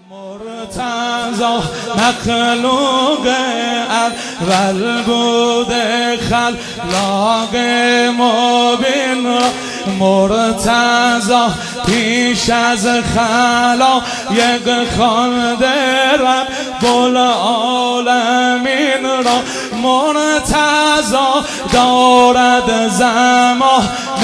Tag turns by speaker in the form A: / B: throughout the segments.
A: مرتضی مخلوق اول بوده خلاق مبین را مرتضی پیش از خلایق خوانده رب العالمین را مرتضی دارد زمان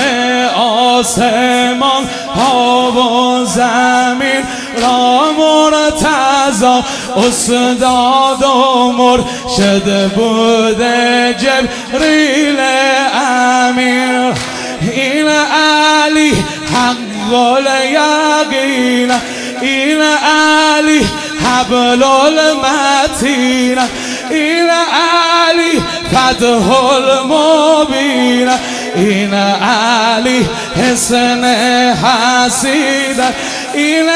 A: آسمان ها و زمین را مرتضی استاد و مرشد بوده جبریل امیر این علی حق الیقین این علی حبل المتین این علی فتح المبین این علی حسن حسین این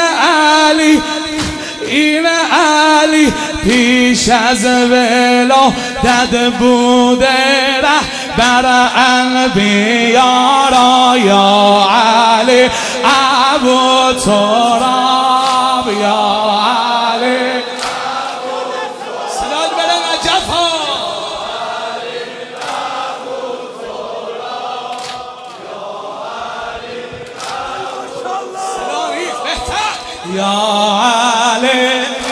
A: علی پیش از ولادت بوده رهبر انبیا را یا علی ابو تراب یا علی صدات بلند نجف ها یا علی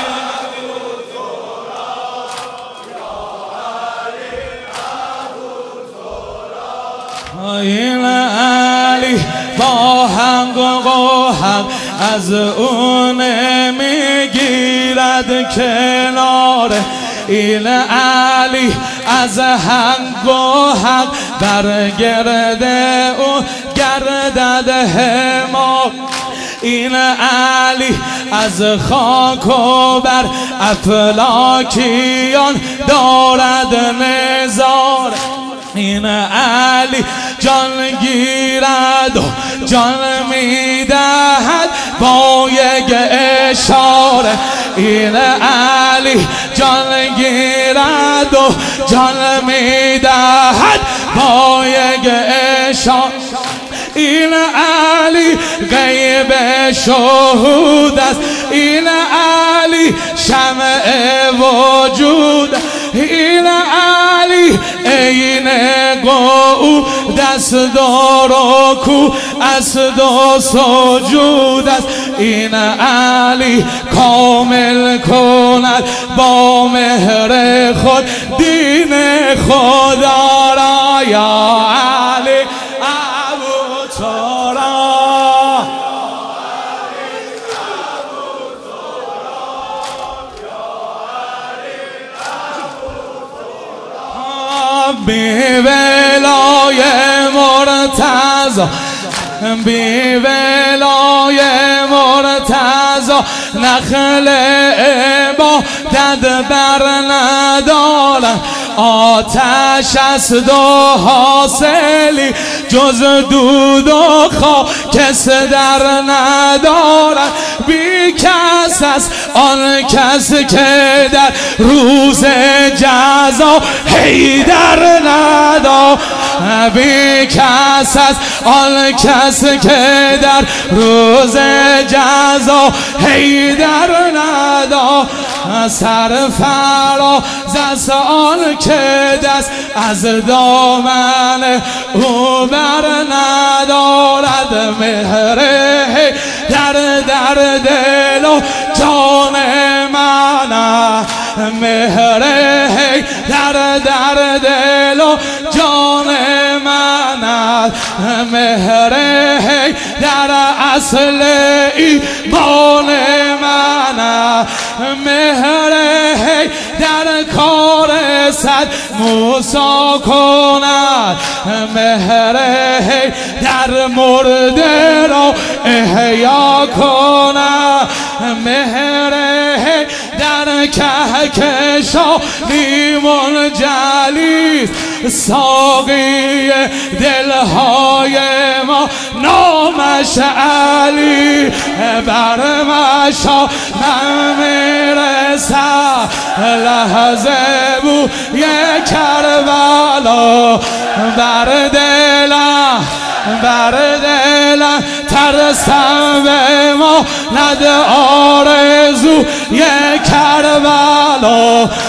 A: این علی با هنگ و قوهر از اون میگیرد کنار این علی از هنگ و حق برگرد او گردد همار این علی از خاک و بر افلاکیان دارد نظاره این علی جان گیرد و جان میدهد با یک اشاره این علی جان گیرد و جان میدهد با یک اشاره این علی غیب شهود است این علی شمع وجود این علی عین گو دست دار و کو اسد و سجود است این علی کامل کند با مهر خود دین خدا را یا علی ابو تراب بی ولای مرتضی بی ولای مرتضی نخل عبادت بر ندارد آتش است و حاصلی جز دود و خاکس در ندارد بی کس است آن کس که در روز جزا حیدر ندارد بی کس است آن کس که در روز جزا حیدر ندارد سر فراز است آن که دست از دامن او بر ندارد مهر در دل و جان من مهر در دل و جان من مهر در اصل ایمان من مهر در کار صد موسی کند مهر در مرده را احیا کند مهر در کهکشانی منجلی ساقی دلهای ما نامش علی بر مشا من میرسم لحظه بو یک کربلا بر دلم ترسم به ما ند آرزو روی کربلا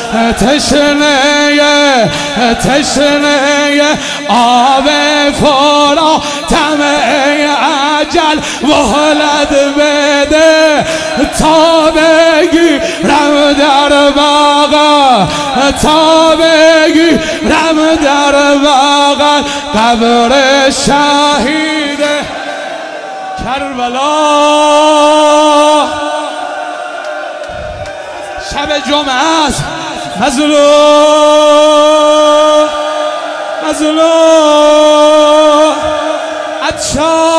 A: تشنه آب فرا طمع اجل مهلت بده تا بگیرم در بغل تا بگیرم در بغل قبر شهید کربلا. شب جمعه است مظلوم